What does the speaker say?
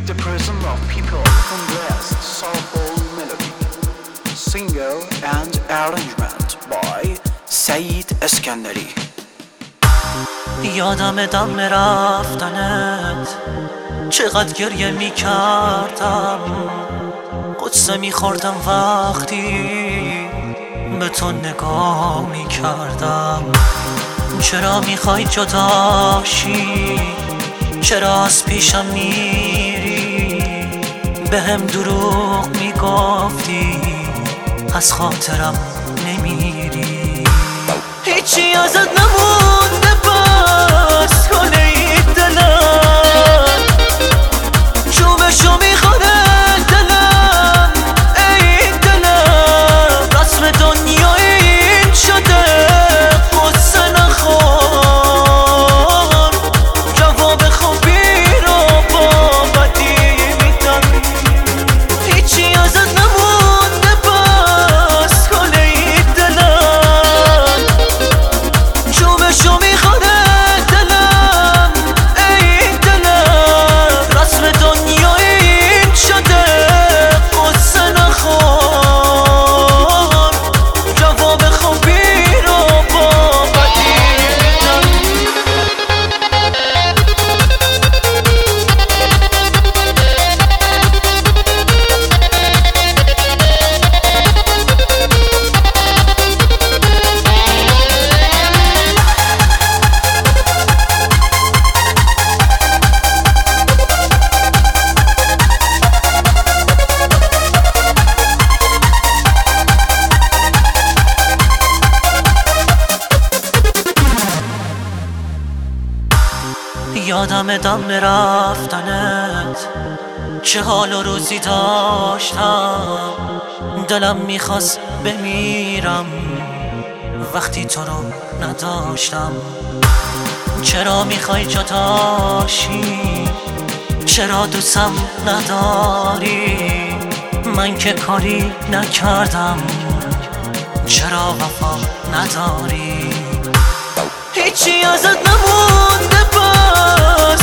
the prism of people from West soulful melody. Singer and arrangement by سعید اسکندری. یادم دم رفتنت چقدر گریه می کردم، قصه می خوردم وقتی به تو نگاه می کردم. چرا می خوای جداشی؟ چرا از پیشم میری؟ به هم دروغ می گفتی، از خاطرم نمیری. هیچی ازت نمونده بس کنه این دلم، شومشو میخوره دلم. ای دلم رسم دنیا این شده، قصه نخور، جواب خوبی رو با بدی میدن. هیچی ازت نمونده بس کنه این دلم، شومشو میخوره دلم. ای دلم رسم دنیا این شده، قصه نخور، جواب خوبی رو با بدی میدن. یادم دم رفتنت چه حال و روزی داشتم، دلم میخواست بمیرم وقتی تو رو نداشتم. چرا میخوای جداشی؟ چرا دوستم نداری؟ من که کاری نکردم، چرا وفا نداری؟ هیچی ازت نمونده بس